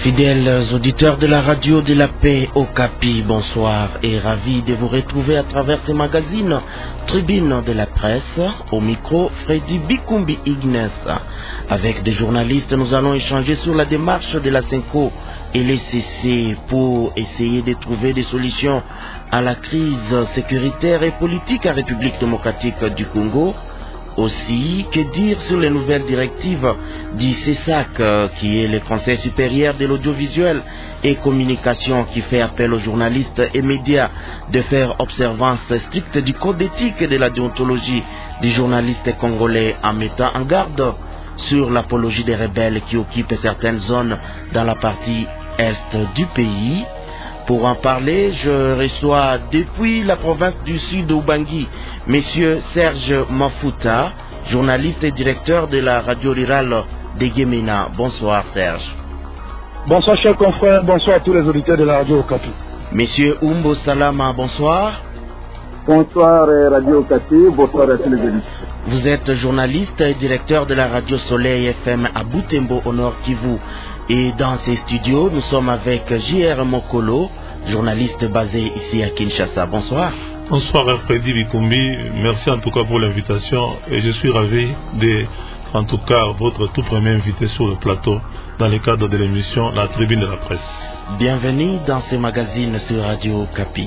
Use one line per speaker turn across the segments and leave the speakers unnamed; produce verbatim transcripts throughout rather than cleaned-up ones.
Fidèles auditeurs de la radio de la paix Okapi, bonsoir et ravi de vous retrouver à travers ces magazines Tribune de la presse. Au micro, Freddy Bikumbi Ignes. Avec des journalistes, nous allons échanger sur la démarche de la Senko et les C C pour essayer de trouver des solutions à la crise sécuritaire et politique en République démocratique du Congo. Aussi, que dire sur les nouvelles directives du C E S A C, qui est le Conseil supérieur de l'audiovisuel et communication, qui fait appel aux journalistes et médias de faire observance stricte du code d'éthique et de la déontologie des journalistes congolais, en mettant en garde sur l'apologie des rebelles qui occupent certaines zones dans la partie est du pays. Pour en parler, je reçois depuis la province du Sud Ubangi Monsieur Serge Mafuta, journaliste et directeur de la radio rurale de Gemena. Bonsoir Serge.
Bonsoir chers confrères, bonsoir à tous les auditeurs de la radio Okapi.
Monsieur Umbo Salama, bonsoir.
Bonsoir Radio Okapi, bonsoir à tous les auditeurs.
Vous êtes journaliste et directeur de la radio Soleil F M à Butembo au Nord Kivu. Et dans ces studios, nous sommes avec J R Mokolo, journaliste basé ici à Kinshasa. Bonsoir.
Bonsoir Freddy Bikumbi, merci en tout cas pour l'invitation et je suis ravi de, en tout cas, votre tout premier invité sur le plateau dans le cadre de l'émission La Tribune de la presse.
Bienvenue dans ces magazines sur Radio Okapi.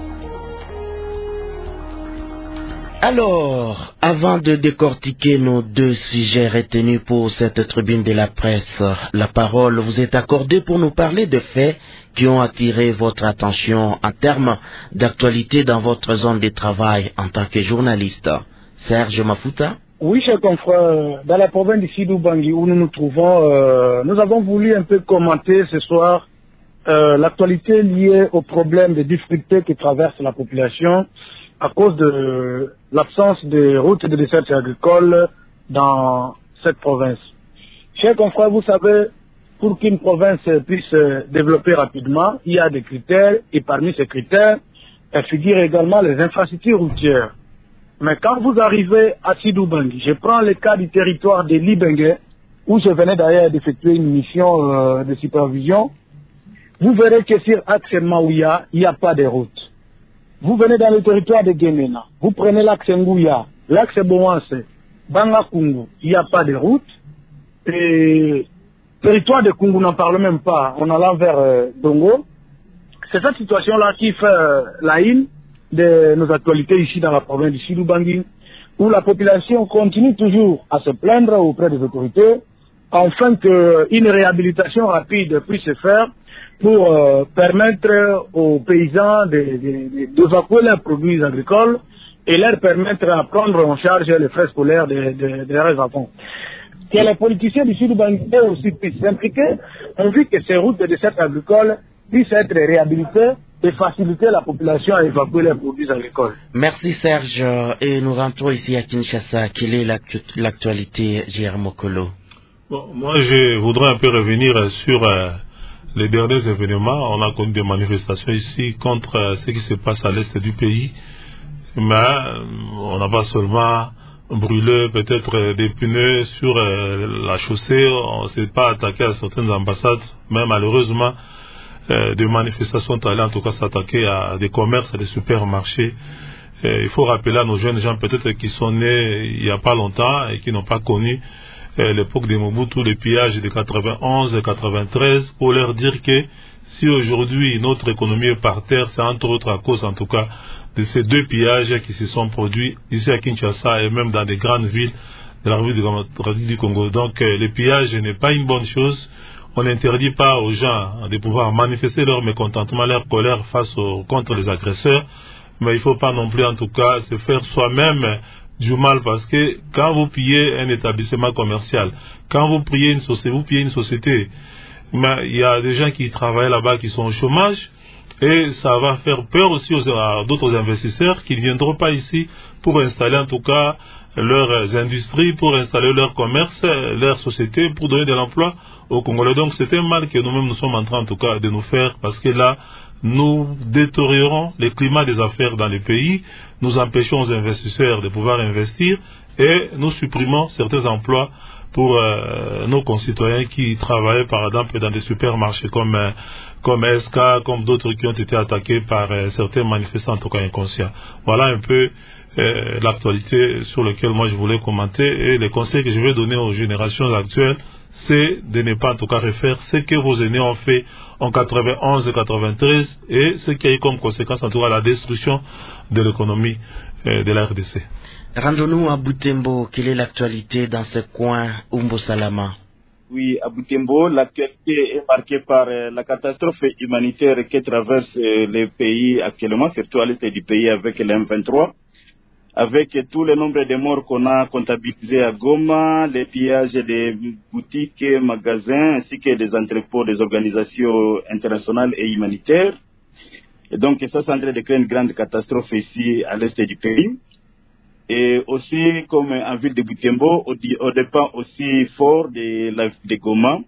Alors, avant de décortiquer nos deux sujets retenus pour cette tribune de la presse, la parole vous est accordée pour nous parler de faits qui ont attiré votre attention en termes d'actualité dans votre zone de travail en tant que journaliste. Serge Mafuta?
Oui, chers confrères, dans la province du Sud Ubangi où nous nous trouvons, euh, nous avons voulu un peu commenter ce soir euh, l'actualité liée aux problèmes de difficultés qui traversent la population à cause de l'absence de routes et de recherche agricole dans cette province. Chers confrères, vous savez, pour qu'une province puisse se développer rapidement, il y a des critères, et parmi ces critères, il figure également les infrastructures routières. Mais quand vous arrivez à Sidoubangi, je prends le cas du territoire de Libengue, où je venais d'ailleurs d'effectuer une mission euh, de supervision, vous verrez que sur Axe Maouya, il n'y a pas de route. Vous venez dans le territoire de Gemena, vous prenez l'axe Ngouya, l'axe Boanse, Bangakungu, il n'y a pas de route. Et le territoire de Kungu n'en parle même pas, en allant vers euh, Dongo. C'est cette situation-là qui fait euh, la une de nos actualités ici dans la province du Sud Ubangi, où la population continue toujours à se plaindre auprès des autorités, afin qu'une réhabilitation rapide puisse se faire pour euh, permettre aux paysans d'évacuer leurs produits agricoles et leur permettre de prendre en charge les frais scolaires de, de, de leurs enfants. Que les politiciens du Sud Ubangi aussi puissent s'impliquer, on vit que ces routes de dessert agricole puissent être réhabilitées et faciliter la population à évacuer leurs produits agricoles.
Merci Serge, et nous rentrons ici à Kinshasa. Quelle est l'actualité, J R Mokolo?
Bon, moi je voudrais un peu revenir sur euh, les derniers événements. On a connu des manifestations ici contre euh, ce qui se passe à l'est du pays, mais euh, on n'a pas seulement brûlé peut-être euh, des pneus sur euh, la chaussée, on ne s'est pas attaqué à certaines ambassades, mais malheureusement euh, des manifestations sont allées en tout cas s'attaquer à des commerces, à des supermarchés. Euh, il faut rappeler à nos jeunes gens peut-être qui sont nés il n'y a pas longtemps et qui n'ont pas connu l'époque de Mobutu, le pillage de quatre-vingt-onze et quatre-vingt-treize, pour leur dire que si aujourd'hui notre économie est par terre, c'est entre autres à cause en tout cas de ces deux pillages qui se sont produits ici à Kinshasa et même dans des grandes villes de la République du Congo. Donc euh, le pillage n'est pas une bonne chose. On n'interdit pas aux gens de pouvoir manifester leur mécontentement, leur colère face aux, contre les agresseurs, mais il ne faut pas non plus en tout cas se faire soi-même du mal, parce que quand vous pillez un établissement commercial, quand vous pillez une société, vous pillez une société, mais il y a des gens qui travaillent là-bas qui sont au chômage, et ça va faire peur aussi aux, à d'autres investisseurs qui ne viendront pas ici pour installer en tout cas leurs industries, pour installer leur commerce, leur société, pour donner de l'emploi aux Congolais. Donc c'est un mal que nous-mêmes nous sommes en train en tout cas de nous faire, parce que là nous détériorons le climat des affaires dans le pays, nous empêchons aux investisseurs de pouvoir investir, et nous supprimons certains emplois pour euh, nos concitoyens qui travaillaient par exemple dans des supermarchés comme, euh, comme S K, comme d'autres qui ont été attaqués par euh, certains manifestants, en tout cas inconscients. Voilà un peu euh, l'actualité sur laquelle moi je voulais commenter, et les conseils que je vais donner aux générations actuelles, c'est de ne pas en tout cas refaire ce que vos aînés ont fait en quatre-vingt-onze et quatre-vingt-treize, et ce qui a eu comme conséquence en tout cas la destruction de l'économie euh, de la R D C.
Rendons-nous à Butembo. Quelle est l'actualité dans ce coin, Umbo Salama?
Oui, à Butembo, l'actualité est marquée par euh, la catastrophe humanitaire qui traverse euh, les pays actuellement, surtout à l'est du pays avec l'M vingt-trois, avec euh, tout le nombre de morts qu'on a comptabilisés à Goma, les pillages des boutiques, magasins, ainsi que des entrepôts des organisations internationales et humanitaires. Et donc ça, c'est en train de créer une grande catastrophe ici à l'est du pays. Et aussi, comme en ville de Butembo, on dépend aussi fort de la ville de Goma,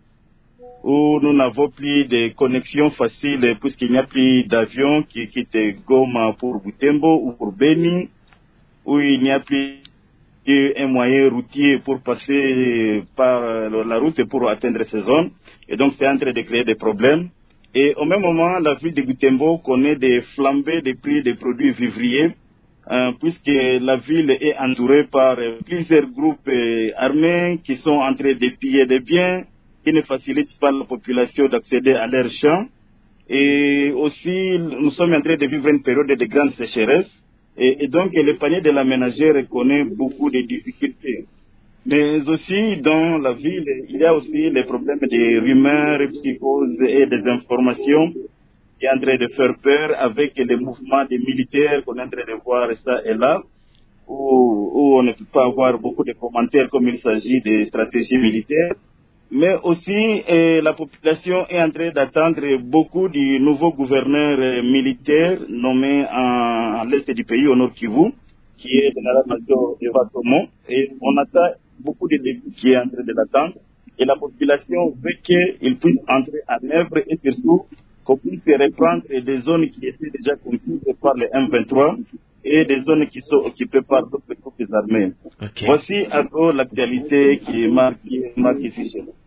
où nous n'avons plus de connexions faciles puisqu'il n'y a plus d'avions qui quittent Goma pour Butembo ou pour Beni, où il n'y a plus un moyen routier pour passer par la route pour atteindre ces zones. Et donc, c'est en train de créer des problèmes. Et au même moment, la ville de Butembo connaît des flambées des prix des produits vivriers, Euh, puisque la ville est entourée par euh, plusieurs groupes euh, armés qui sont en train de piller des biens, qui ne facilitent pas la population d'accéder à leurs champs. Et aussi, nous sommes en train de vivre une période de grande sécheresse. Et, et donc, le panier de la ménagère connaît beaucoup de difficultés. Mais aussi, dans la ville, il y a aussi les problèmes des rumeurs, psychoses et des informations qui est en train de faire peur avec les mouvements des militaires qu'on est en train de voir ça et là, où, où on ne peut pas avoir beaucoup de commentaires comme il s'agit des stratégies militaires. Mais aussi, eh, la population est en train d'attendre beaucoup du nouveau gouverneur eh, militaire nommé en, en l'est du pays, au Nord Kivu, qui est le général-major Eva Tomo. Et on attend beaucoup de défis qui est en train de l'attendre. Et la population veut qu'il puisse entrer en œuvre et surtout qu'on puisse reprendre des zones qui étaient déjà conquises par les M vingt-trois et des zones qui sont occupées par d'autres groupes armés. Okay. Voici un peu l'actualité qui marque, qui marque ici chez nous.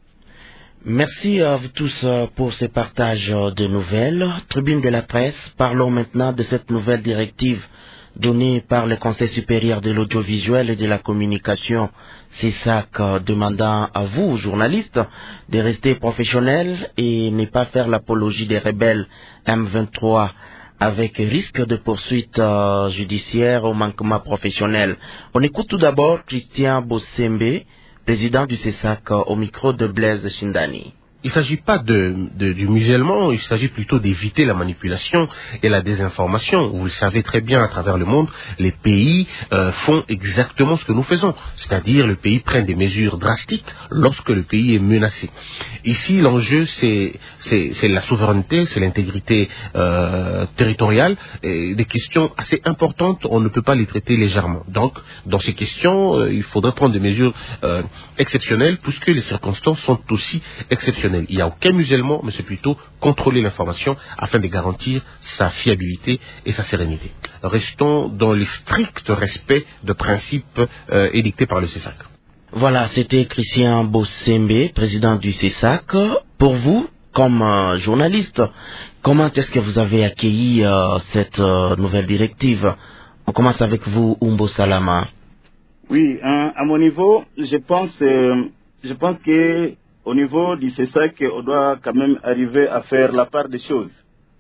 Merci à vous tous pour ces partages de nouvelles. Tribune de la presse, parlons maintenant de cette nouvelle directive donnée par le Conseil supérieur de l'audiovisuel et de la communication, C S A C, demandant à vous, journalistes, de rester professionnels et ne pas faire l'apologie des rebelles M vingt-trois avec risque de poursuite euh, judiciaire au manquement professionnel. On écoute tout d'abord Christian Bossembe, président du C S A C, au micro de Blaise Shindani.
Il ne s'agit pas de, de, du musellement, il s'agit plutôt d'éviter la manipulation et la désinformation. Vous le savez très bien, à travers le monde, les pays euh, font exactement ce que nous faisons. C'est-à-dire, le pays prend des mesures drastiques lorsque le pays est menacé. Ici, l'enjeu, c'est, c'est, c'est la souveraineté, c'est l'intégrité euh, territoriale, et des questions assez importantes, on ne peut pas les traiter légèrement. Donc, dans ces questions, euh, il faudrait prendre des mesures euh, exceptionnelles, puisque les circonstances sont aussi exceptionnelles. Il n'y a aucun musellement, mais c'est plutôt contrôler l'information afin de garantir sa fiabilité et sa sérénité. Restons dans le strict respect de principes euh, édictés par le C S A C.
Voilà, c'était Christian Bossembe, président du C S A C. Pour vous, comme euh, journaliste, comment est-ce que vous avez accueilli euh, cette euh, nouvelle directive? On commence avec vous, Umbo Salama.
Oui, hein, à mon niveau, je pense, euh, je pense que au niveau du C S A C, on doit quand même arriver à faire la part des choses.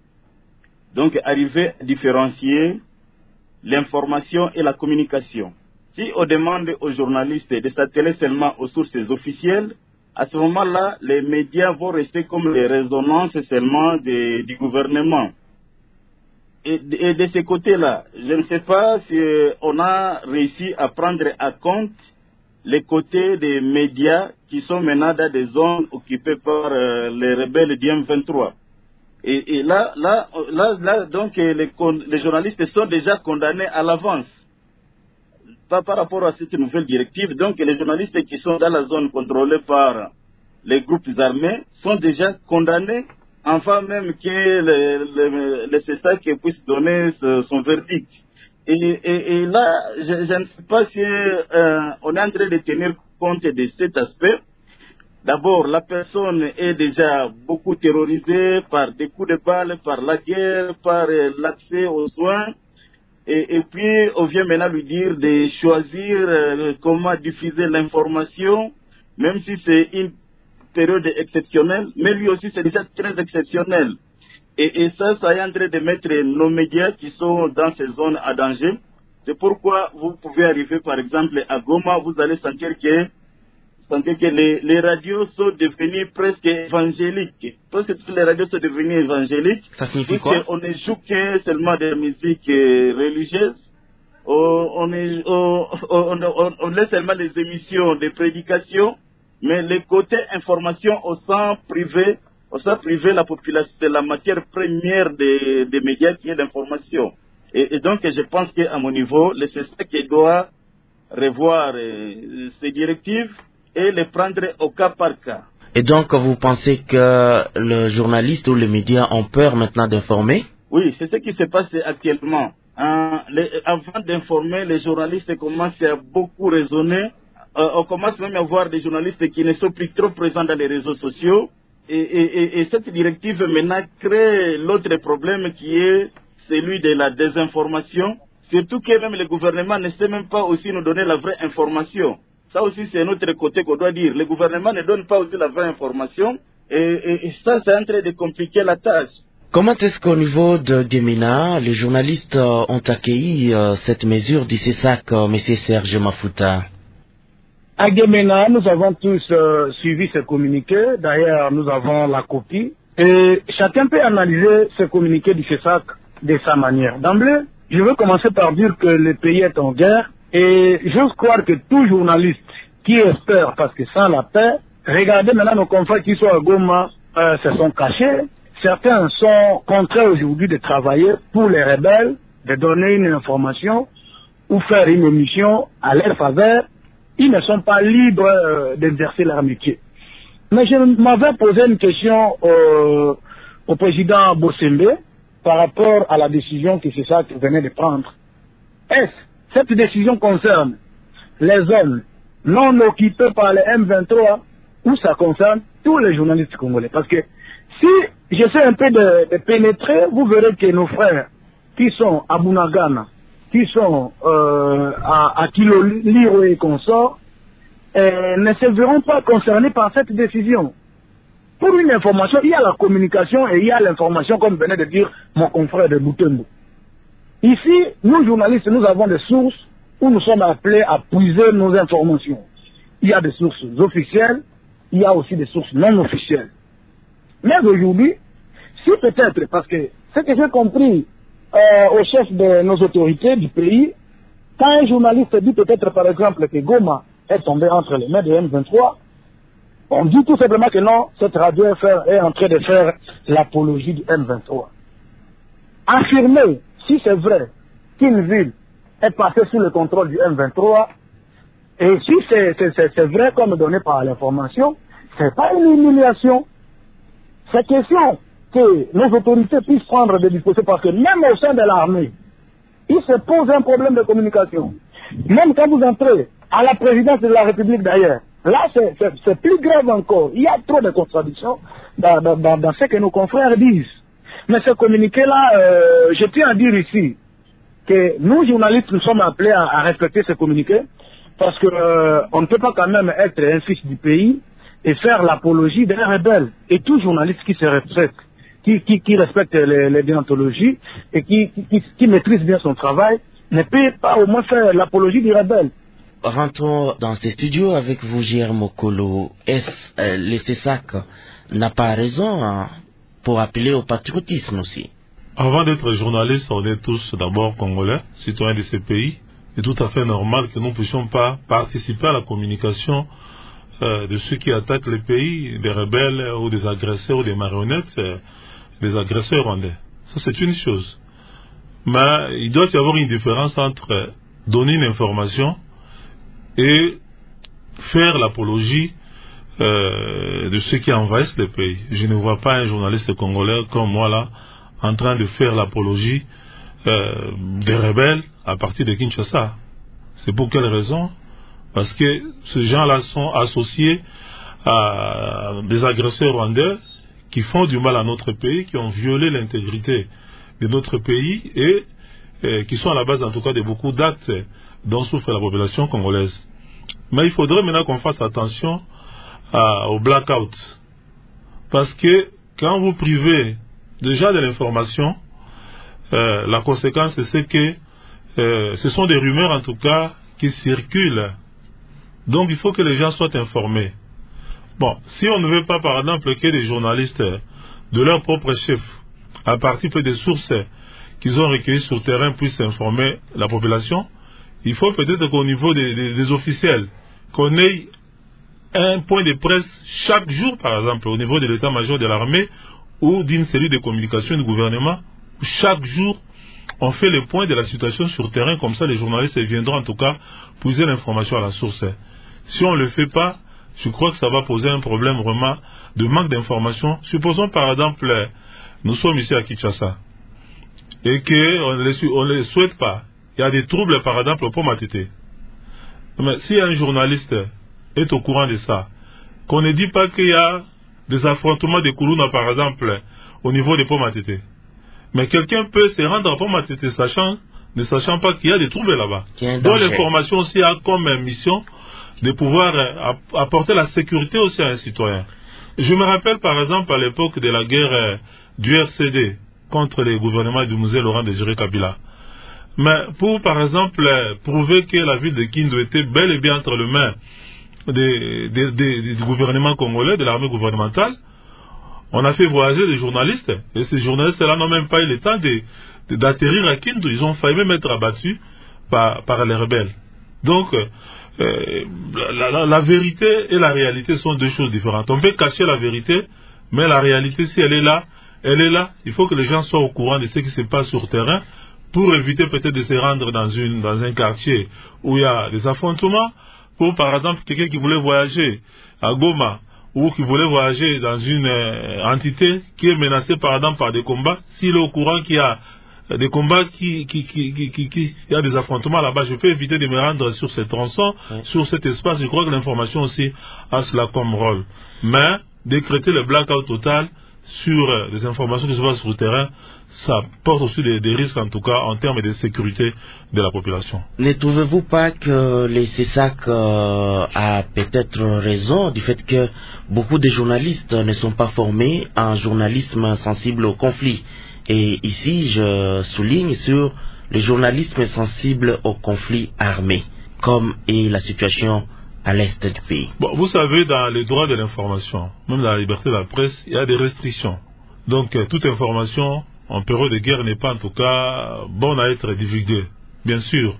Donc, arriver à différencier l'information et la communication. Si on demande aux journalistes de s'atteler seulement aux sources officielles, à ce moment-là, les médias vont rester comme les résonances seulement de, du gouvernement. Et, et de ce côté-là, je ne sais pas si on a réussi à prendre à compte les côtés des médias qui sont maintenant dans des zones occupées par euh, les rebelles du M vingt-trois. Et, et là, là, là, là, donc, les, les journalistes sont déjà condamnés à l'avance. Pas par rapport à cette nouvelle directive. Donc, les journalistes qui sont dans la zone contrôlée par les groupes armés sont déjà condamnés avant même que le, le, le C S A C puisse donner ce, son verdict. Et, et, et là, je, je ne sais pas si euh, on est en train de tenir compte de cet aspect. D'abord, la personne est déjà beaucoup terrorisée par des coups de balle, par la guerre, par euh, l'accès aux soins. Et, et puis, on vient maintenant lui dire de choisir euh, comment diffuser l'information, même si c'est une période exceptionnelle, mais lui aussi c'est déjà très exceptionnel. Et, et ça, ça est en train de mettre nos médias qui sont dans ces zones à danger. C'est pourquoi vous pouvez arriver par exemple à Goma, vous allez sentir que, sentir que les, les radios sont devenues presque évangéliques. Presque toutes les radios sont devenues évangéliques.
Ça signifie quoi?
On ne joue que seulement des musiques religieuses. On, on, est, on, on, on, on laisse seulement les émissions de prédication. Mais le côté information au sein privé, au sein privé, la population, c'est la matière première des, des médias qui est l'information. Et, et donc, je pense qu'à mon niveau, c'est ça qui doit revoir euh, ces directives et les prendre au cas par cas.
Et donc, vous pensez que le journaliste ou les médias ont peur maintenant d'informer?
Oui, c'est ce qui se passe actuellement. Hein, les, avant d'informer, les journalistes commencent à beaucoup raisonner. Euh, on commence même à voir des journalistes qui ne sont plus trop présents dans les réseaux sociaux. Et, et, et, et cette directive maintenant crée l'autre problème qui est celui de la désinformation. Surtout que même le gouvernement ne sait même pas aussi nous donner la vraie information. Ça aussi c'est un autre côté qu'on doit dire. Le gouvernement ne donne pas aussi la vraie information. Et, et, et ça, c'est en train de compliquer la tâche.
Comment est-ce qu'au niveau de Gemena, les journalistes euh, ont accueilli euh, cette mesure du C E S A C, euh, M. Serge Mafuta?
À Gemena, nous avons tous euh, suivi ce communiqué. D'ailleurs, nous avons la copie. Et chacun peut analyser ce communiqué du C E S A C de sa manière. D'emblée, je veux commencer par dire que le pays est en guerre. Et j'ose croire que tout journaliste qui espère, parce que sans la paix, regardez maintenant nos confrères qui sont à Goma, euh, se sont cachés. Certains sont contraints aujourd'hui de travailler pour les rebelles, de donner une information ou faire une émission à leur faveur. Ils ne sont pas libres euh, d'exercer leur métier. Mais je m'avais posé une question euh, au président Bossembe par rapport à la décision que c'est ça qu'il venait de prendre. Est-ce que cette décision concerne les zones non occupées par les M vingt-trois ou ça concerne tous les journalistes congolais? Parce que si j'essaie un peu de, de pénétrer, vous verrez que nos frères qui sont à Bunagana, qui sont euh, à, à Kiloliro et consorts, euh, ne se verront pas concernés par cette décision. Pour une information, il y a la communication et il y a l'information, comme venait de dire mon confrère de Boutembo. Ici, nous journalistes, nous avons des sources où nous sommes appelés à puiser nos informations. Il y a des sources officielles, il y a aussi des sources non officielles. Mais aujourd'hui, si peut-être, parce que ce que j'ai compris euh, au chef de nos autorités du pays, quand un journaliste dit peut-être par exemple que Goma est tombé entre les mains de M vingt-trois, on dit tout simplement que non, cette radio est en train de faire l'apologie du M vingt-trois. Affirmer, si c'est vrai, qu'une ville est passée sous le contrôle du M vingt-trois, et si c'est vrai comme donné par l'information, c'est pas une humiliation. C'est question que nos autorités puissent prendre des dispositions, parce que même au sein de l'armée, il se pose un problème de communication. Même quand vous entrez à la présidence de la République d'ailleurs, là c'est plus grave encore. Il y a trop de contradictions dans, dans, dans, dans ce que nos confrères disent. Mais ce communiqué-là, euh, je tiens à dire ici que nous journalistes, nous sommes appelés à, à respecter ce communiqué, parce que euh, on ne peut pas quand même être un fils du pays et faire l'apologie d'un rebelle. Et tout journaliste qui se respecte, qui, qui, qui respecte les, les déontologies et qui, qui, qui maîtrise bien son travail, ne peut pas au moins faire l'apologie du rebelle.
Rentrons dans ces studios avec vous, J R Mokolo. Est-ce euh, le C E S A C n'a pas raison hein, pour appeler au patriotisme aussi?
Avant d'être journaliste, on est tous d'abord congolais, citoyens de ces pays. C'est tout à fait normal que nous ne puissions pas participer à la communication euh, de ceux qui attaquent les pays, des rebelles ou des agresseurs ou des marionnettes, euh, des agresseurs rwandais. Ça, c'est une chose. Mais il doit y avoir une différence entre donner une information et faire l'apologie euh, de ceux qui envahissent les pays. Je ne vois pas un journaliste congolais comme moi là en train de faire l'apologie euh, des rebelles à partir de Kinshasa. C'est pour quelle raison? Parce que ces gens-là sont associés à des agresseurs rwandais qui font du mal à notre pays, qui ont violé l'intégrité de notre pays et, et qui sont à la base en tout cas de beaucoup d'actes dont souffre la population congolaise. Mais il faudrait maintenant qu'on fasse attention à, au blackout. Parce que quand vous privez déjà de l'information, euh, la conséquence c'est que euh, ce sont des rumeurs en tout cas qui circulent. Donc il faut que les gens soient informés. Bon, si on ne veut pas par exemple que les journalistes de leur propre chef, à partir des sources qu'ils ont recueillies sur le terrain, puissent informer la population, il faut peut-être qu'au niveau des, des, des officiels, qu'on ait un point de presse chaque jour, par exemple, au niveau de l'état-major de l'armée ou d'une cellule de communication du gouvernement, où chaque jour, on fait le point de la situation sur le terrain, comme ça les journalistes viendront en tout cas poser l'information à la source. Si on ne le fait pas, je crois que ça va poser un problème vraiment de manque d'information. Supposons par exemple, nous sommes ici à Kinshasa et qu'on ne les souhaite pas. Il y a des troubles par exemple au Pont-Matete. Mais si un journaliste est au courant de ça, qu'on ne dit pas qu'il y a des affrontements de Koulouna par exemple au niveau des Pont-Matete, mais quelqu'un peut se rendre à Pont-Matete sachant, ne sachant pas qu'il y a des troubles là-bas. Donc l'information aussi a comme mission de pouvoir euh, apporter la sécurité aussi à un citoyen. Je me rappelle par exemple à l'époque de la guerre euh, du R C D contre les gouvernements du musée Laurent Désiré Kabila. Mais pour par exemple euh, prouver que la ville de Kindu était bel et bien entre les mains des, des, des, du gouvernement congolais, de l'armée gouvernementale, on a fait voyager des journalistes, et ces journalistes-là n'ont même pas eu le temps de, de, d'atterrir à Kindu. Ils ont failli même être abattus par, par les rebelles. Donc, euh, la, la, la vérité et la réalité sont deux choses différentes. On peut cacher la vérité, mais la réalité, si elle est là, elle est là. Il faut que les gens soient au courant de ce qui se passe sur le terrain pour éviter peut-être de se rendre dans, une, dans un quartier où il y a des affrontements. Pour, par exemple, quelqu'un qui voulait voyager à Goma, ou qui voulait voyager dans une euh, entité qui est menacée par exemple par des combats, s'il est au courant qu'il y a des combats, qui, qui, qui, qui, qui, qui, il y a des affrontements là-bas, je peux éviter de me rendre sur ce tronçon, oui. Sur cet espace. Je crois que l'information aussi a cela comme rôle. Mais décréter le blackout total sur euh, des informations qui se passent sur le terrain, ça porte aussi des, des risques en tout cas en termes de sécurité de la population.
Ne trouvez-vous pas que les C E S A C euh, a peut-être raison du fait que beaucoup de journalistes ne sont pas formés en journalisme sensible au conflit? Et ici, je souligne sur le journalisme sensible au conflit armé, comme est la situation à l'est du pays.
Bon, vous savez, dans les droits de l'information, même dans la liberté de la presse, il y a des restrictions. Donc, euh, toute information en période de guerre n'est pas en tout cas bonne à être divulguée, bien sûr.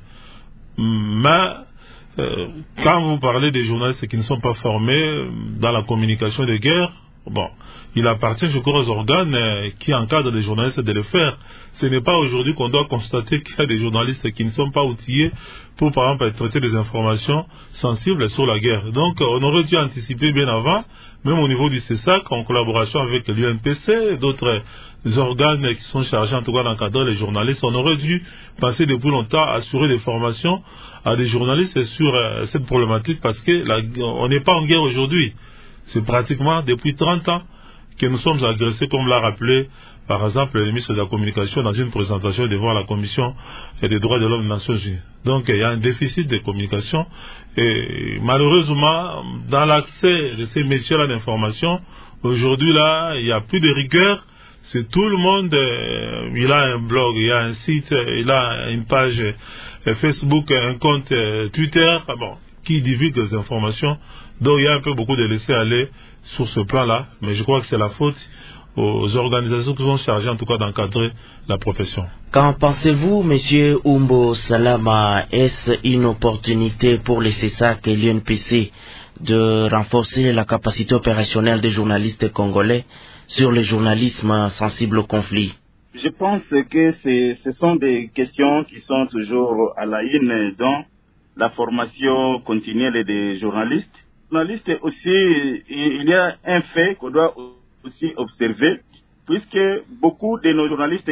Mais euh, quand vous parlez des journalistes qui ne sont pas formés dans la communication de guerre, bon, il appartient, je crois, aux organes euh, qui encadrent les journalistes de le faire. Ce n'est pas aujourd'hui qu'on doit constater qu'il y a des journalistes qui ne sont pas outillés pour, par exemple, traiter des informations sensibles sur la guerre. Donc, on aurait dû anticiper bien avant, même au niveau du C E S A C, en collaboration avec l'U N P C et d'autres organes qui sont chargés, en tout cas, d'encadrer les journalistes. On aurait dû penser depuis longtemps à assurer des formations à des journalistes sur euh, cette problématique, parce que la, on n'est pas en guerre aujourd'hui. C'est pratiquement depuis trente ans que nous sommes agressés, comme l'a rappelé par exemple le ministre de la Communication dans une présentation devant la Commission des droits de l'homme des Nations Unies. Donc il y a un déficit de communication et malheureusement dans l'accès de ces métiers-là d'information, aujourd'hui là, il n'y a plus de rigueur. C'est tout le monde, euh, il a un blog, il a un site, il a une page euh, Facebook, un compte euh, Twitter, bon, qui divulgue des informations. Donc il y a un peu beaucoup de laisser aller sur ce plan-là, mais je crois que c'est la faute aux organisations qui sont chargées en tout cas d'encadrer la profession.
Qu'en pensez-vous, Monsieur Umbo Salama? Est-ce une opportunité pour les C E S A C et l'U N P C de renforcer la capacité opérationnelle des journalistes congolais sur le journalisme sensible au conflit?
Je pense que ce sont des questions qui sont toujours à la une dans la formation continuelle des journalistes. Journalistes aussi, il y a un fait qu'on doit aussi observer, puisque beaucoup de nos journalistes qui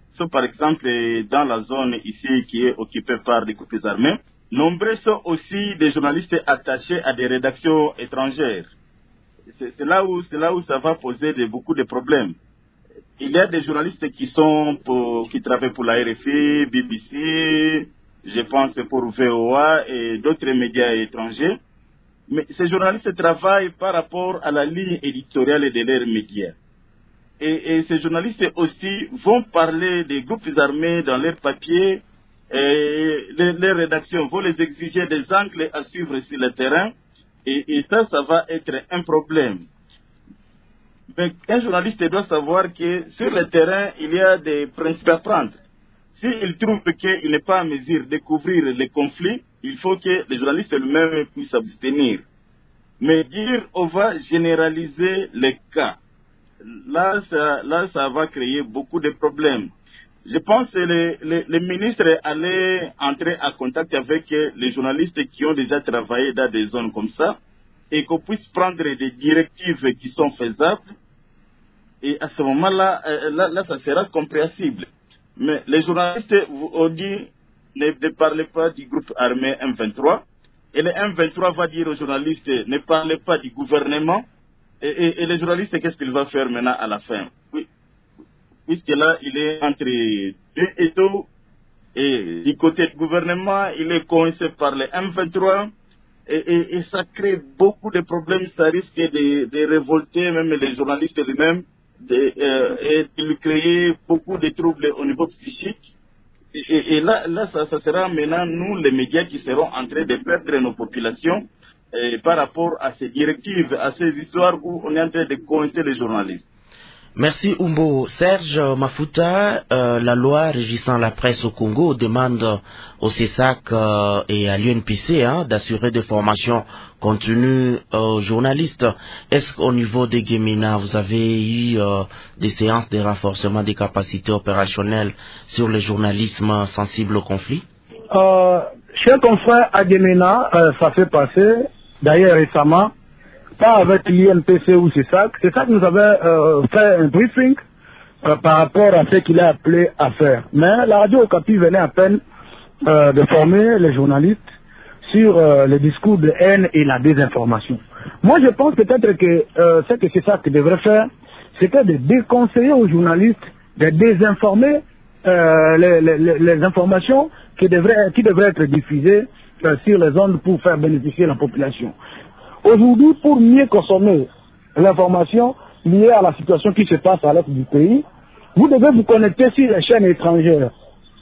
sont par exemple dans la zone ici qui est occupée par les groupes armés. Nombreux sont aussi des journalistes attachés à des rédactions étrangères. C'est là où, c'est là où ça va poser de, beaucoup de problèmes. Il y a des journalistes qui sont pour, qui travaillent pour la R F I, B B C, je pense pour V O A et d'autres médias étrangers. Mais ces journalistes travaillent par rapport à la ligne éditoriale de leurs médias. Et, et ces journalistes aussi vont parler des groupes armés dans leurs papiers, et les, les rédactions vont les exiger des angles à suivre sur le terrain, et, et ça, ça va être un problème. Mais un journaliste doit savoir que sur le terrain, il y a des principes à prendre. S'il trouve qu'il n'est pas en mesure de couvrir les conflits, il faut que les journalistes eux-mêmes puissent s'abstenir. Mais dire on va généraliser les cas, là ça, là, ça va créer beaucoup de problèmes. Je pense que les, les, les ministres allaient entrer en contact avec les journalistes qui ont déjà travaillé dans des zones comme ça et qu'on puisse prendre des directives qui sont faisables. Et à ce moment-là, là, là, ça sera compréhensible. Mais les journalistes, on dit, ne, ne parlez pas du groupe armé M vingt-trois. Et le M vingt-trois va dire aux journalistes, ne parlez pas du gouvernement. Et, et, et les journalistes, qu'est-ce qu'il va faire maintenant à la fin? Oui. Puisque là, il est entre deux étaux. Et du côté du gouvernement, il est coincé par le M vingt-trois. Et, et, et ça crée beaucoup de problèmes. Ça risque de, de révolter même les journalistes eux-mêmes. De, euh, et de lui créer beaucoup de troubles au niveau psychique. Et, et, et là, là ça, ça sera maintenant nous, les médias, qui serons en train de perdre nos populations et par rapport à ces directives, à ces histoires où on est en train de coincer les journalistes.
Merci Umbo. Serge Mafuta, euh, la loi régissant la presse au Congo demande au C E S A C euh, et à l'U N P C hein, d'assurer des formations continues aux journalistes. Est-ce qu'au niveau des Gemina, vous avez eu euh, des séances de renforcement des capacités opérationnelles sur le journalisme sensible au conflit?
euh, Chers confrères à Gemina, euh, ça fait passer, d'ailleurs récemment, pas avec l'I N P C ou C E S A C. C E S A C nous avait euh, fait un briefing euh, par rapport à ce qu'il a appelé à faire. Mais la radio Okapi venait à peine euh, de former les journalistes sur euh, le discours de haine et la désinformation. Moi, je pense peut-être que euh, ce que C E S A C devrait faire, c'était de déconseiller aux journalistes de désinformer euh, les, les, les informations qui devraient, qui devraient être diffusées euh, sur les ondes pour faire bénéficier la population. Aujourd'hui, pour mieux consommer l'information liée à la situation qui se passe à l'est du pays, vous devez vous connecter sur les chaînes étrangères.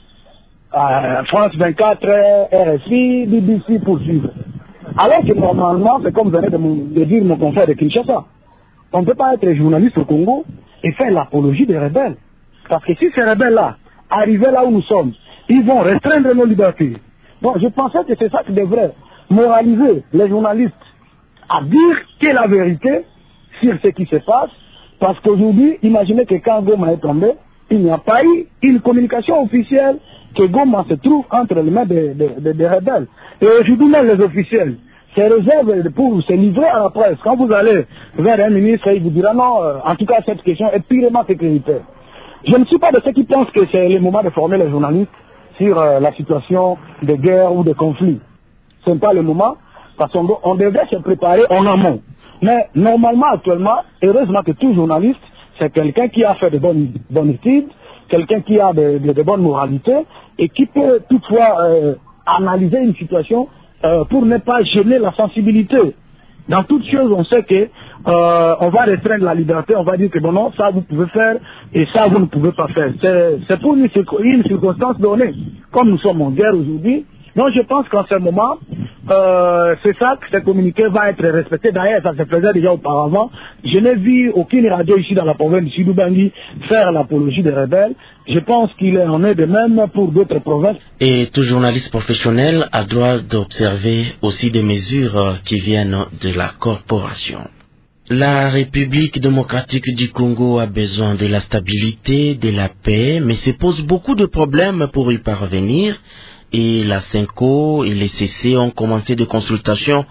Euh, France vingt-quatre, R F I, B B C pour suivre. Alors que normalement, c'est comme venait de, de dire mon confrère de Kinshasa. On ne peut pas être journaliste au Congo et faire l'apologie des rebelles. Parce que si ces rebelles-là arrivaient là où nous sommes, ils vont restreindre nos libertés. Donc je pensais que c'est ça qui devrait moraliser les journalistes à dire qu'est la vérité sur ce qui se passe, parce qu'aujourd'hui, imaginez que quand Goma est tombé, il n'y a pas eu une communication officielle que Goma se trouve entre les mains des, des, des, des rebelles. Et aujourd'hui, même les officiels se réservent pour se livrer à la presse. Quand vous allez vers un ministre, il vous dira non, euh, en tout cas cette question est purement sécuritaire. Je ne suis pas de ceux qui pensent que c'est le moment de former les journalistes sur euh, la situation de guerre ou de conflit. Ce n'est pas le moment. Parce qu'on devrait se préparer en amont. Mais normalement, actuellement, heureusement que tout journaliste, c'est quelqu'un qui a fait de bonnes, bonnes études, quelqu'un qui a de, de, de bonnes moralités et qui peut toutefois euh, analyser une situation euh, pour ne pas gêner la sensibilité. Dans toutes choses, on sait que euh, on va restreindre la liberté, on va dire que bon non, ça vous pouvez faire et ça vous ne pouvez pas faire. C'est pour une, une circonstance donnée. Comme nous sommes en guerre aujourd'hui, donc je pense qu'en ce moment, euh, c'est ça que ce communiqué va être respecté. D'ailleurs, ça se faisait déjà auparavant. Je n'ai vu aucune radio ici dans la province du Sud-Ubangi faire l'apologie des rebelles. Je pense qu'il en est de même pour d'autres provinces.
Et tout journaliste professionnel a droit d'observer aussi des mesures qui viennent de la corporation. La République démocratique du Congo a besoin de la stabilité, de la paix, mais se pose beaucoup de problèmes pour y parvenir. Et la Cinco et les C C ont commencé des consultations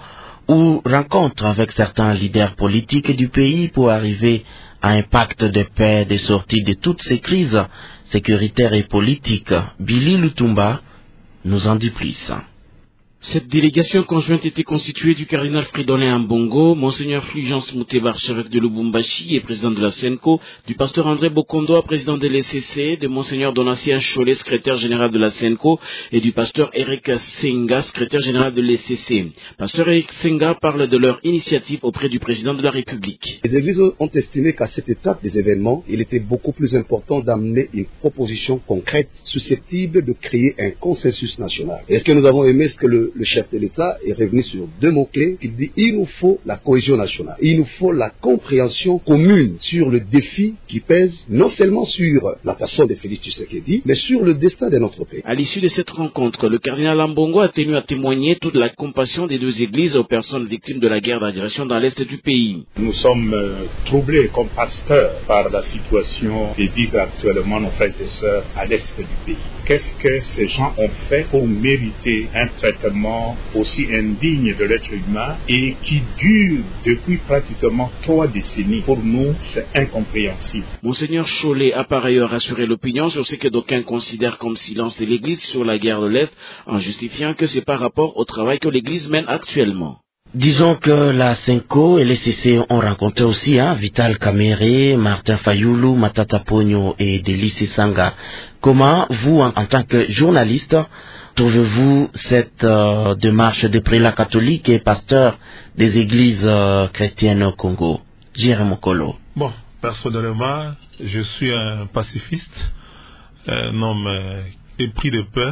ou rencontre avec certains leaders politiques du pays pour arriver à un pacte de paix de sortie de toutes ces crises sécuritaires et politiques. Billy Lutumba nous en dit plus.
Cette délégation conjointe était constituée du cardinal Fridolin Ambongo, Monseigneur Fulgence Mouteba, archevêque de Lubumbashi et président de la SENCO, du pasteur André Bokondo, président de l'E C C, de Monseigneur Donatien Cholet, secrétaire général de la SENCO, et du pasteur Eric Senga, secrétaire général de l'E C C. Pasteur Eric Senga parle de leur initiative auprès du président de la République.
Les églises ont estimé qu'à cette étape des événements, il était beaucoup plus important d'amener une proposition concrète susceptible de créer un consensus national. Est-ce que nous avons aimé ce que le Le chef de l'État est revenu sur deux mots-clés. Il dit il nous faut la cohésion nationale. Il nous faut la compréhension commune sur le défi qui pèse non seulement sur la personne de Félix Tshisekedi, mais sur le destin de notre pays.
À l'issue de cette rencontre, le cardinal Ambongo a tenu à témoigner toute la compassion des deux églises aux personnes victimes de la guerre d'agression dans l'est du pays.
Nous sommes euh, troublés comme pasteurs par la situation que vivent actuellement nos frères et sœurs à l'est du pays. Qu'est-ce que ces gens ont fait pour mériter un traitement aussi indigne de l'être humain et qui dure depuis pratiquement trois décennies? Pour nous, c'est incompréhensible.
Monseigneur Cholet a par ailleurs rassuré l'opinion sur ce que d'aucuns considèrent comme silence de l'Église sur la guerre de l'Est, en justifiant que c'est par rapport au travail que l'Église mène actuellement.
Disons que la SENCO et l'E C C ont rencontré aussi hein, Vital Kamere, Martin Fayoulou, Matata Pogno et Delice Sanga. Comment vous, en, en tant que journaliste, trouvez-vous cette euh, démarche des prélats catholiques et pasteurs des églises euh, chrétiennes au Congo? Jérôme Okolo.
Bon, personnellement, je suis un pacifiste, un homme euh, épris de paix.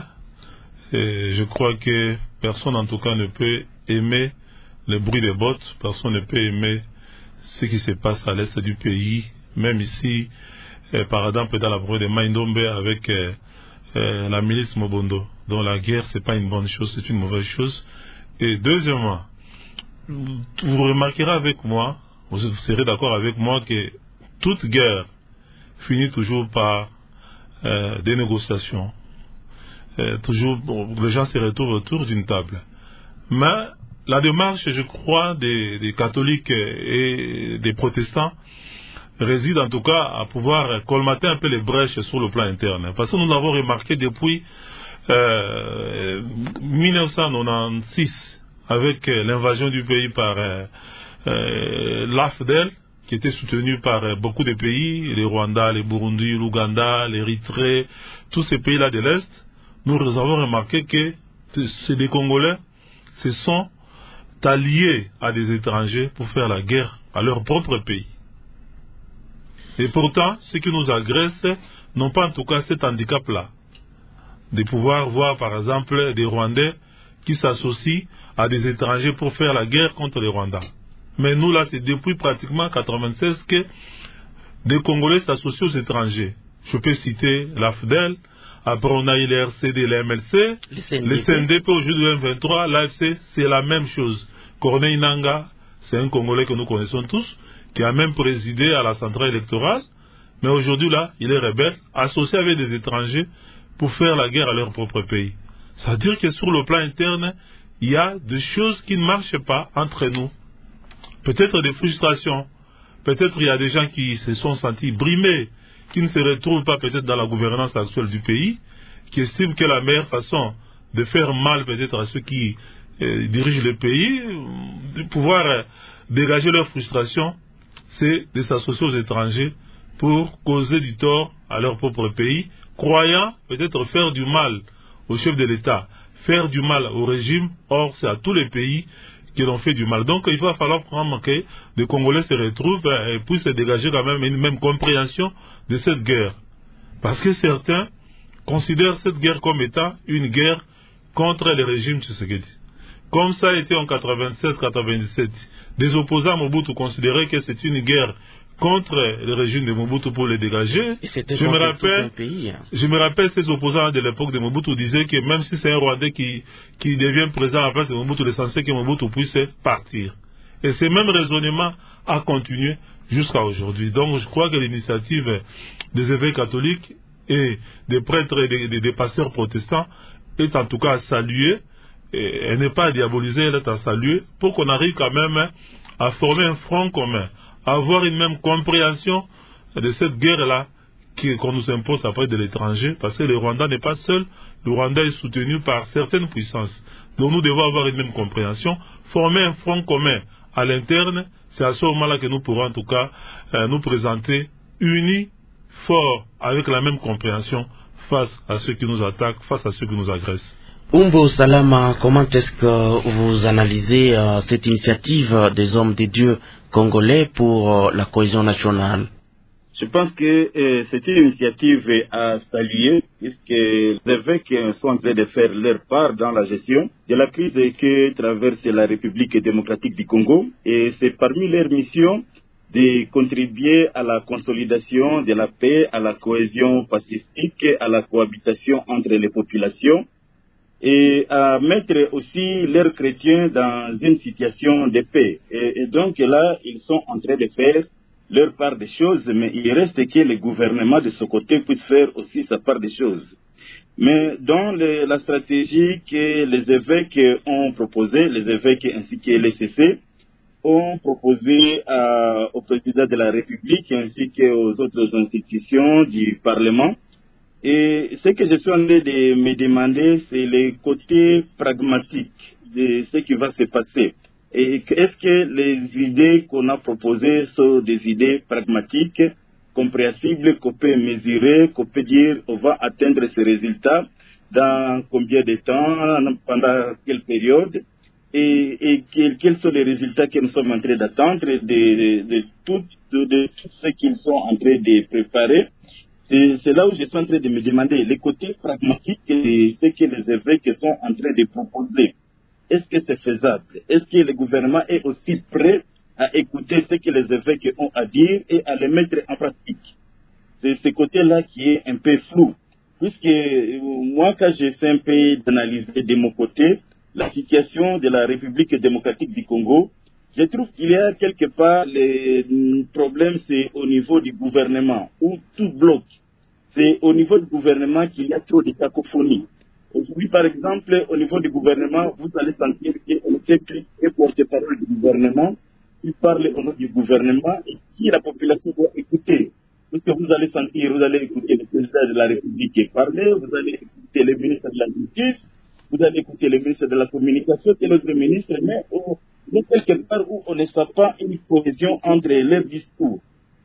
Et je crois que personne en tout cas ne peut aimer le bruit des bottes, personne ne peut aimer ce qui se passe à l'est du pays, même ici, euh, par exemple, dans la province de Maindombe avec euh, euh, la milice Mobondo. Donc la guerre, c'est pas une bonne chose, c'est une mauvaise chose. Et deuxièmement, vous remarquerez avec moi, vous serez d'accord avec moi que toute guerre finit toujours par euh, des négociations. Euh, toujours, bon, les gens se retrouvent autour d'une table. Mais la démarche, je crois, des, des catholiques et des protestants réside en tout cas à pouvoir colmater un peu les brèches sur le plan interne. Parce que nous l'avons remarqué depuis euh, mille neuf cent quatre-vingt-seize, avec l'invasion du pays par euh, euh, l'A F D L, qui était soutenu par euh, beaucoup de pays, les Rwanda, les Burundi, l'Ouganda, l'Érythrée, tous ces pays-là de l'Est. Nous avons remarqué que ces des Congolais se sont alliés à des étrangers pour faire la guerre à leur propre pays. Et pourtant, ce qui nous agresse n'ont pas en tout cas cet handicap-là, de pouvoir voir par exemple des Rwandais qui s'associent à des étrangers pour faire la guerre contre les Rwandais. Mais nous là, c'est depuis pratiquement mille neuf cent quatre-vingt-seize que des Congolais s'associent aux étrangers. Je peux citer l'A F D L, après on a eu les R C D, les M L C, les C N D P aujourd'hui du M vingt-trois, l'A F C, c'est la même chose. Corneille Nangaa, c'est un Congolais que nous connaissons tous, qui a même présidé à la centrale électorale, mais aujourd'hui là, il est rebelle, associé avec des étrangers pour faire la guerre à leur propre pays. C'est-à-dire que sur le plan interne, il y a des choses qui ne marchent pas entre nous. Peut-être des frustrations, peut-être il y a des gens qui se sont sentis brimés, qui ne se retrouvent pas peut-être dans la gouvernance actuelle du pays, qui estiment que la meilleure façon de faire mal peut-être à ceux qui euh, dirigent le pays, de pouvoir euh, dégager leur frustration, c'est de s'associer aux étrangers pour causer du tort à leur propre pays, croyant peut-être faire du mal au chef de l'État, faire du mal au régime. Or c'est à tous les pays qui l'ont fait du mal. Donc il va falloir prendre que les Congolais se retrouvent et puissent dégager quand même une même compréhension de cette guerre. Parce que certains considèrent cette guerre comme étant une guerre contre le régime Tshisekedi. Comme ça a été en quatre-vingt-seize quatre-vingt-dix-sept. Des opposants à Mobutu considéraient que c'est une guerre contre le régime de Mobutu pour les dégager.
Et c'était
je, me rappelle,
un pays, hein.
je me rappelle ces opposants de l'époque de Mobutu disaient que même si c'est un Rwandais qui, qui devient président à la place de Mobutu, il est censé que Mobutu puisse partir. Et ce même raisonnement a continué jusqu'à aujourd'hui. Donc je crois que l'initiative des évêques catholiques et des prêtres et des, des, des pasteurs protestants est en tout cas à saluer. elle n'est pas à diaboliser, elle est à saluer, pour qu'on arrive quand même à former un front commun, à avoir une même compréhension de cette guerre-là qu'on nous impose après de l'étranger, parce que le Rwanda n'est pas seul, le Rwanda est soutenu par certaines puissances. Donc nous devons avoir une même compréhension, former un front commun à l'interne, c'est à ce moment-là que nous pourrons en tout cas euh, nous présenter unis, forts, avec la même compréhension face à ceux qui nous attaquent, face à ceux qui nous agressent.
Umbo Salama, comment est-ce que vous analysez euh, cette initiative des hommes de Dieu congolais pour euh, la cohésion nationale?
Je pense que euh, c'est une initiative à saluer, puisque les évêques sont en train de faire leur part dans la gestion de la crise que traverse la République démocratique du Congo. Et c'est parmi leurs missions de contribuer à la consolidation de la paix, à la cohésion pacifique, à la cohabitation entre les populations, et à mettre aussi leurs chrétiens dans une situation de paix. Et, et donc là, ils sont en train de faire leur part des choses, mais il reste que le gouvernement de ce côté puisse faire aussi sa part des choses. Mais dans le, la stratégie que les évêques ont proposée, les évêques ainsi que les C C ont proposé à, au président de la République ainsi qu'aux autres institutions du Parlement. Et ce que je suis en train de me demander, c'est le côté pragmatique de ce qui va se passer. Et est-ce que les idées qu'on a proposées sont des idées pragmatiques, compréhensibles, qu'on peut mesurer, qu'on peut dire on va atteindre ces résultats dans combien de temps, pendant quelle période, et, et quels, quels sont les résultats que nous sommes en train d'attendre de, de, de, tout, de, de tout ce qu'ils sont en train de préparer. C'est, c'est là où je suis en train de me demander les côtés pragmatiques de ce que les évêques sont en train de proposer. Est-ce que c'est faisable? Est-ce que le gouvernement est aussi prêt à écouter ce que les évêques ont à dire et à le mettre en pratique? C'est ce côté-là qui est un peu flou. Puisque moi, quand j'essaie un peu d'analyser de mon côté la situation de la République démocratique du Congo, je trouve qu'il y a quelque part le problème, c'est au niveau du gouvernement, où tout bloque. C'est au niveau du gouvernement qu'il y a trop de cacophonie. Aujourd'hui, par exemple, au niveau du gouvernement, vous allez sentir qu'on ne sait plus qui est porte-parole du gouvernement, qui parle au nom du gouvernement, et qui la population doit écouter. Parce que vous allez sentir, vous allez écouter le président de la République parler, vous allez écouter le ministre de la Justice, vous allez écouter le ministre de la Communication, et l'autre ministre, mais il y a quelque part où on ne sent pas une cohésion entre leurs discours.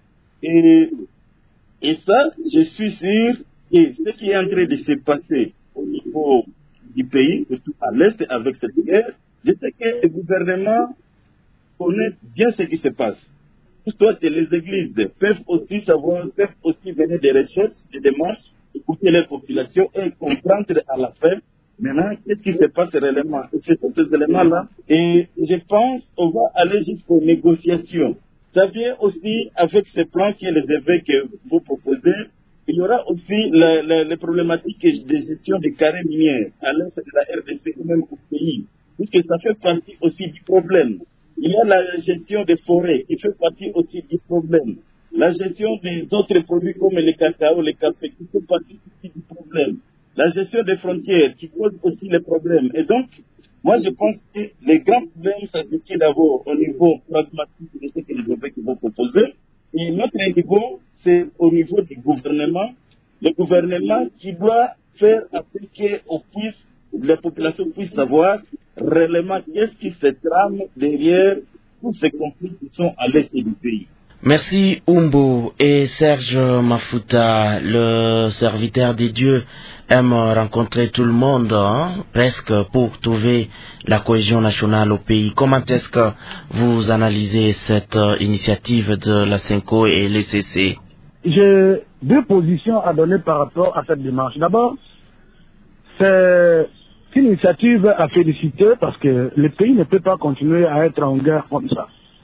Et, et ça, je suis sûr que ce qui est en train de se passer au niveau du pays, surtout à l'Est avec cette guerre, je sais que le gouvernement connaît bien ce qui se passe. Soit les églises peuvent aussi savoir, peuvent aussi venir des recherches, des démarches, écouter les populations et comprendre à la fin maintenant qu'est-ce qui se passe réellement. Et c'est tous ces éléments-là. Et je pense qu'on va aller jusqu'aux négociations. Ça vient aussi avec ces plans que les évêques vous proposez. Il y aura aussi la, la, les problématiques de gestion des carrés miniers à l'est de la R D C ou même au pays, puisque ça fait partie aussi du problème. Il y a la gestion des forêts qui fait partie aussi du problème. La gestion des autres produits comme le cacao, le café qui fait partie aussi du problème. La gestion des frontières qui pose aussi les problèmes. Et donc, moi je pense que les grands problèmes, ça se tient d'abord au niveau pragmatique de ce que les évêques vont proposer. Et notre niveau, c'est au niveau du gouvernement. Le gouvernement qui doit faire appliquer au puisse, la population puisse savoir réellement qu'est-ce qui se trame derrière tous ces conflits qui sont à l'est du pays.
Merci Umbo. Et Serge Mafuta, le serviteur de Dieu, aime rencontrer tout le monde, hein, presque pour trouver la cohésion nationale au pays. Comment est-ce que vous analysez cette euh, initiative de la Senko et l'E C C?
J'ai deux positions à donner par rapport à cette démarche. D'abord, c'est une initiative à féliciter parce que le pays ne peut pas continuer à être en guerre comme ça.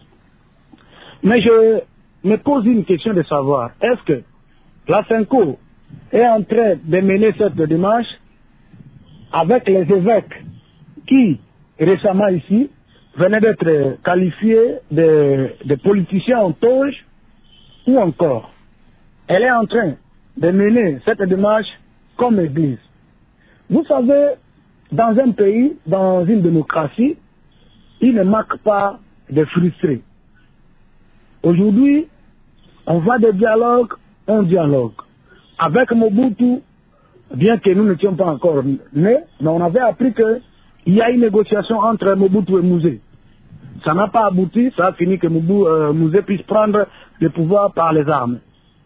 Mais je me pose une question de savoir, est-ce que la Senko est en train de mener cette démarche avec les évêques qui, récemment ici, venaient d'être qualifiés de, de politiciens en toge, ou encore, elle est en train de mener cette démarche comme église. Vous savez, dans un pays, dans une démocratie, il ne manque pas de frustrés. Aujourd'hui, on voit des dialogues, on dialogue. Avec Mobutu, bien que nous n'étions pas encore nés, mais on avait appris qu'il y a une négociation entre Mobutu et Mouzé. Ça n'a pas abouti, ça a fini que Mobutu, euh, Mouzé puisse prendre le pouvoir par les armes.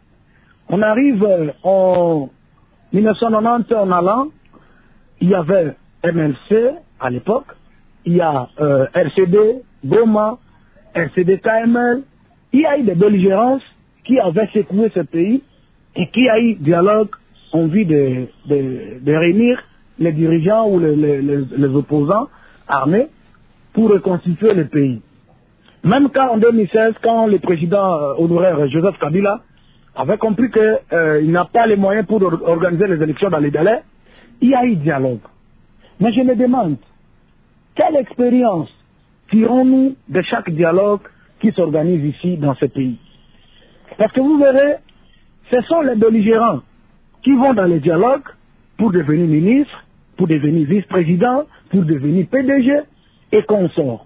On arrive euh, en mille neuf cent quatre-vingt-dix en allant, il y avait M L C à l'époque, il y a euh, R C D, Goma, R C D K M L, il y a eu des belligérances qui avaient secoué ce pays et qui a eu dialogue en vue de, de, de réunir les dirigeants ou les, les, les, les opposants armés pour reconstituer le pays. Même quand en deux mille seize, quand le président euh, honoraire Joseph Kabila avait compris qu'il euh, n'a pas les moyens pour or organiser les élections dans les délais, il y a eu dialogue. Mais je me demande, quelle expérience tirons-nous de chaque dialogue qui s'organise ici dans ce pays? Parce que vous verrez, ce sont les belligérants qui vont dans les dialogues pour devenir ministre, pour devenir vice-président, pour devenir P D G et consorts.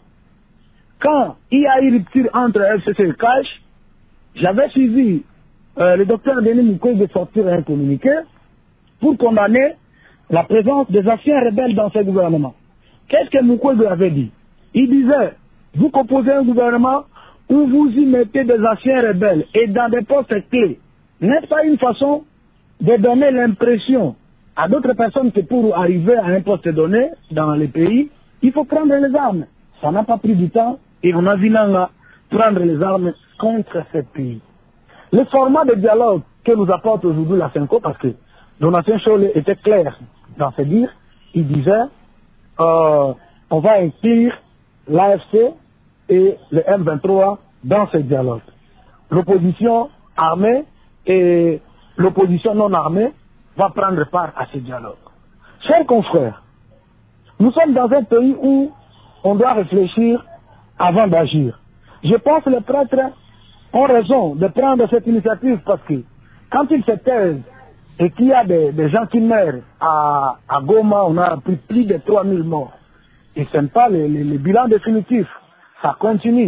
Quand il y a eu rupture entre F C C et C A H, j'avais suivi euh, le docteur Denis Mukwege de sortir un communiqué pour condamner la présence des anciens rebelles dans ce gouvernement. Qu'est-ce que Mukwege avait dit? Il disait, vous composez un gouvernement où vous y mettez des anciens rebelles et dans des postes clés. N'est-ce pas une façon de donner l'impression à d'autres personnes que pour arriver à un poste donné dans les pays, il faut prendre les armes? Ça n'a pas pris du temps et on a vu Nanga prendre les armes contre ce pays. Le format de dialogue que nous apporte aujourd'hui la Senko, parce que Donatien Chollet était clair dans ses dires, il disait euh, on va inclure l'A F C et le M vingt-trois dans ce dialogue. L'opposition armée et l'opposition non armée va prendre part à ce dialogue. Chers confrères, nous sommes dans un pays où on doit réfléchir avant d'agir. Je pense que les prêtres ont raison de prendre cette initiative parce que quand ils se taisent et qu'il y a des, des gens qui meurent à, à Goma, on a appris plus de trois mille morts. Et ce n'est pas le, le, le bilan définitif. Ça continue.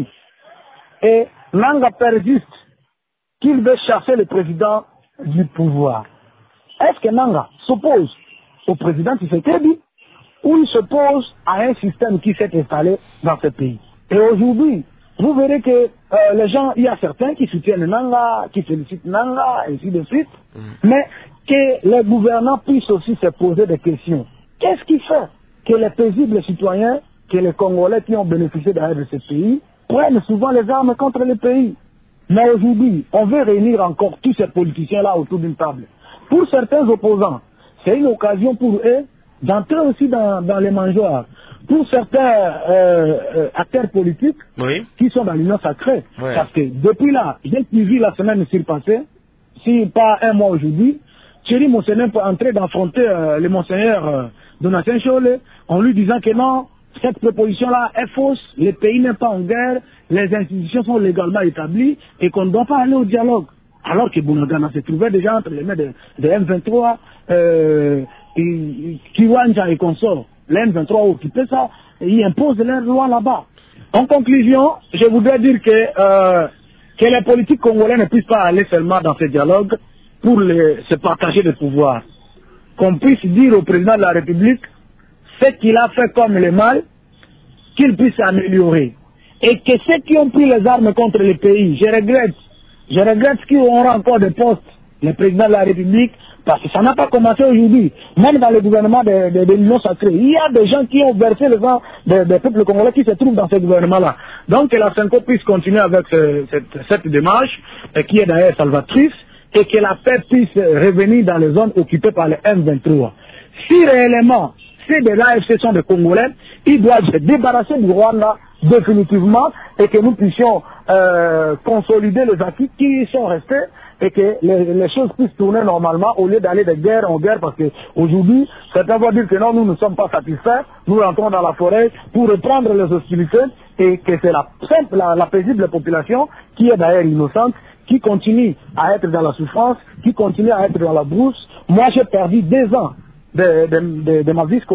Et Nanga persiste qu'il veut chasser le président du pouvoir. Est-ce que Nanga s'oppose au président Tshisekedi ou il s'oppose à un système qui s'est installé dans ce pays? Et aujourd'hui, vous verrez que euh, les gens, il y a certains qui soutiennent Nanga, qui félicitent Nanga, et ainsi de suite, mmh. mais que les gouvernants puissent aussi se poser des questions. Qu'est-ce qui fait que les paisibles citoyens, que les Congolais qui ont bénéficié d'aide de ce pays, prennent souvent les armes contre le pays? Mais aujourd'hui, on veut réunir encore tous ces politiciens-là autour d'une table. Pour certains opposants, c'est une occasion pour eux d'entrer aussi dans, dans les mangeoires. Pour certains euh, euh, acteurs politiques oui. qui sont dans l'Union sacrée, oui. parce que depuis là, j'ai suivi la semaine surpassée, si pas un mois aujourd'hui, Thierry Monseigneur peut entrer d'affronter euh, le Monseigneur euh, Donatien Chollet en lui disant que non, cette proposition-là est fausse, le pays n'est pas en guerre, les institutions sont légalement établies et qu'on ne doit pas aller au dialogue. Alors que Bunagana se trouvait déjà entre les mains de, de M vingt-trois, euh, et, Kiwanja et consorts. Le M vingt-trois a occupé ça et ils imposent leurs lois là-bas. En conclusion, je voudrais dire que, euh, que les politiques congolais ne puissent pas aller seulement dans ce dialogue pour les, se partager le pouvoir. Qu'on puisse dire au président de la République ce qu'il a fait comme le mal, qu'il puisse améliorer. Et que ceux qui ont pris les armes contre le pays, je regrette, je regrette qu'ils auront encore des postes, le président de la République, parce que ça n'a pas commencé aujourd'hui. Même dans le gouvernement de, de, de l'Union sacrée, il y a des gens qui ont versé le sang des de peuples congolais qui se trouvent dans ce gouvernement-là. Donc que la Senko puisse continuer avec ce, cette, cette démarche, et qui est d'ailleurs salvatrice, et que la paix puisse revenir dans les zones occupées par le M vingt-trois. Si réellement, ces de l'A F C sont des Congolais, ils doivent se débarrasser du Rwanda définitivement et que nous puissions euh, consolider les acquis qui sont restés et que les, les choses puissent tourner normalement au lieu d'aller de guerre en guerre, parce qu'aujourd'hui, certains vont dire que non, nous ne sommes pas satisfaits, nous rentrons dans la forêt pour reprendre les hostilités et que c'est la simple, la, la paisible population qui est d'ailleurs innocente, qui continue à être dans la souffrance, qui continue à être dans la brousse. Moi, j'ai perdu deux ans de, de, de, de ma vie scolaire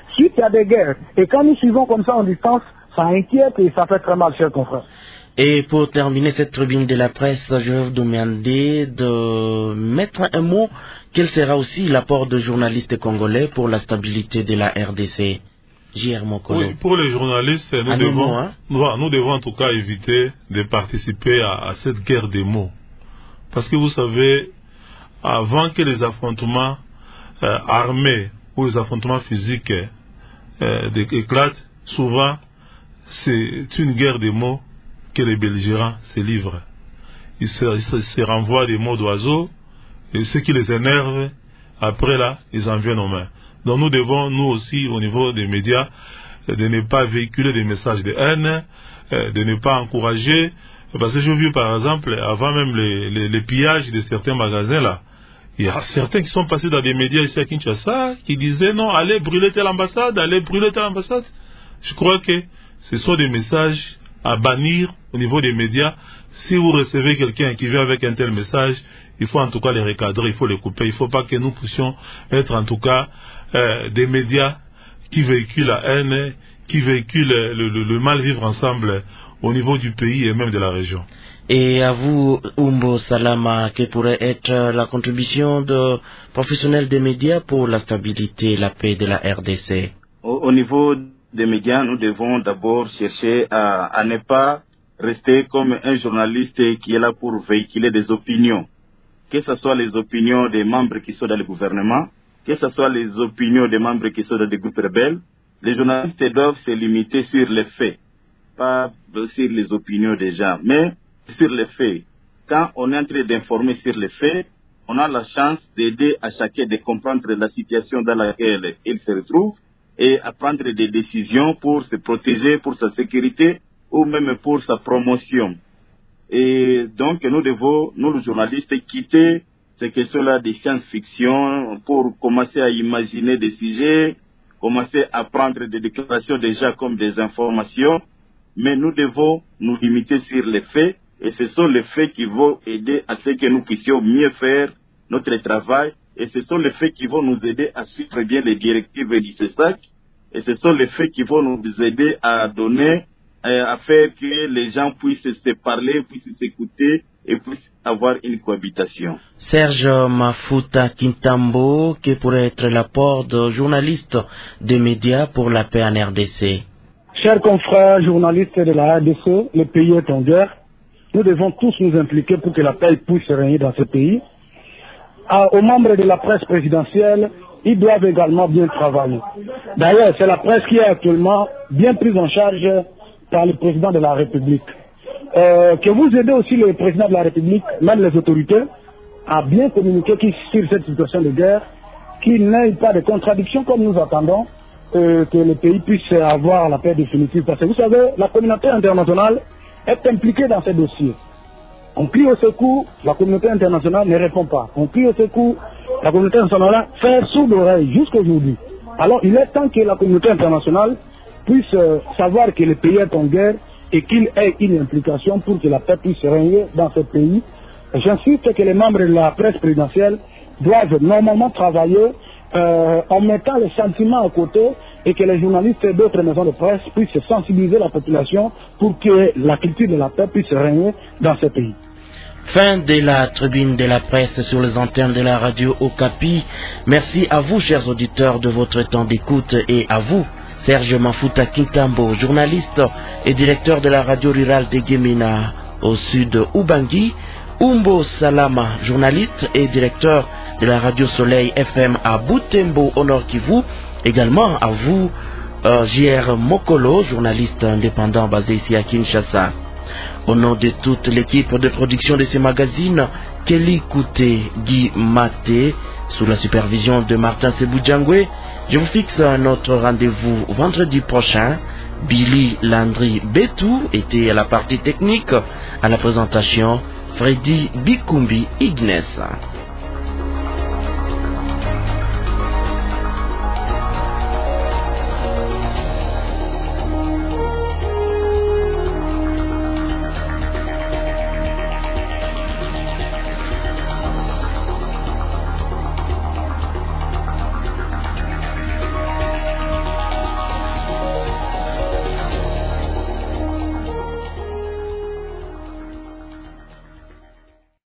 suite à des guerres. Et quand nous suivons comme ça en distance, ça inquiète et ça fait très mal, chers confrères.
Et pour terminer cette tribune de la presse, je vais vous demander de mettre un mot. Quel sera aussi l'apport de journalistes congolais pour la stabilité de la R D C? J R Mokolo.
Oui, pour les journalistes, nous
un
devons,
mot, hein?
nous, nous devons en tout cas éviter de participer à, à cette guerre des mots. Parce que vous savez, avant que les affrontements euh, armés ou les affrontements physiques euh, éclatent, souvent c'est une guerre des mots que les belligérants se livrent. Ils se, ils se, se renvoient des mots d'oiseaux, et ce qui les énerve, après là, ils en viennent aux mains. Donc nous devons, nous aussi, au niveau des médias, de ne pas véhiculer des messages de haine, de ne pas encourager, parce que j'ai vu par exemple, avant même les, les, les pillages de certains magasins là, il y a certains qui sont passés dans des médias ici à Kinshasa, qui disaient non, allez brûler telle ambassade, allez brûler telle ambassade. Je crois que ce sont des messages à bannir au niveau des médias. Si vous recevez quelqu'un qui vient avec un tel message, il faut en tout cas les recadrer, il faut les couper. Il ne faut pas que nous puissions être en tout cas euh, des médias qui véhiculent la haine, qui véhiculent le, le, le mal vivre ensemble au niveau du pays et même de la région.
Et à vous, Umbo Salama, quelle pourrait être la contribution de professionnels des médias pour la stabilité et la paix de la R D C?
Au, au niveau des médias, nous devons d'abord chercher à, à ne pas rester comme un journaliste qui est là pour véhiculer des opinions. Que ce soit les opinions des membres qui sont dans le gouvernement, que ce soit les opinions des membres qui sont dans des groupes rebelles, les journalistes doivent se limiter sur les faits, pas sur les opinions des gens, mais sur les faits. Quand on est en train d'informer sur les faits, on a la chance d'aider à chacun de comprendre la situation dans laquelle il se retrouve et à prendre des décisions pour se protéger, pour sa sécurité ou même pour sa promotion. Et donc nous devons, nous les journalistes, quitter ces questions-là de science-fiction pour commencer à imaginer des sujets, commencer à prendre des déclarations déjà comme des informations, mais nous devons nous limiter sur les faits, et ce sont les faits qui vont aider à ce que nous puissions mieux faire notre travail, et ce sont les faits qui vont nous aider à suivre bien les directives du C E S A C, et ce sont les faits qui vont nous aider à donner, à faire que les gens puissent se parler, puissent s'écouter et puissent avoir une cohabitation.
Serge Mafuta Kintambo, qui pourrait être l'apport de journalistes des médias pour la paix en R D C?
Chers confrères journalistes de la R D C, le pays est en guerre. Nous devons tous nous impliquer pour que la paix puisse régner dans ce pays. À, aux membres de la presse présidentielle, ils doivent également bien travailler. D'ailleurs, c'est la presse qui est actuellement bien prise en charge par le président de la République. Euh, que vous aidez aussi le président de la République, même les autorités, à bien communiquer sur cette situation de guerre, qu'il n'ait pas de contradictions comme nous attendons, euh, que le pays puisse avoir la paix définitive. Parce que vous savez, la communauté internationale est impliquée dans ces dossiers. On crie au secours, la communauté internationale ne répond pas. On crie au secours, la communauté internationale fait sourd l'oreille jusqu'à aujourd'hui. Alors il est temps que la communauté internationale puisse euh, savoir que le pays est en guerre et qu'il ait une implication pour que la paix puisse régner dans ce pays. J'insiste que les membres de la presse présidentielle doivent normalement travailler euh, en mettant les sentiments à côté et que les journalistes et d'autres maisons de presse puissent sensibiliser la population pour que la culture de la paix puisse régner dans ce pays.
Fin de la tribune de la presse sur les antennes de la radio Okapi. Merci à vous, chers auditeurs, de votre temps d'écoute, et à vous, Serge Mafuta Kintambo, journaliste et directeur de la radio rurale de Gemena au sud de Ubangi, Umbo Salama, journaliste et directeur de la radio Soleil F M à Butembo au Nord Kivu, également à vous, euh, J R Mokolo, journaliste indépendant basé ici à Kinshasa. Au nom de toute l'équipe de production de ces magazines, Kelly Kouté, Guy Maté, sous la supervision de Martin Sebudjangwe, je vous fixe notre rendez-vous vendredi prochain. Billy Landry Betou était à la partie technique, à la présentation Freddy Bikumbi Ignace.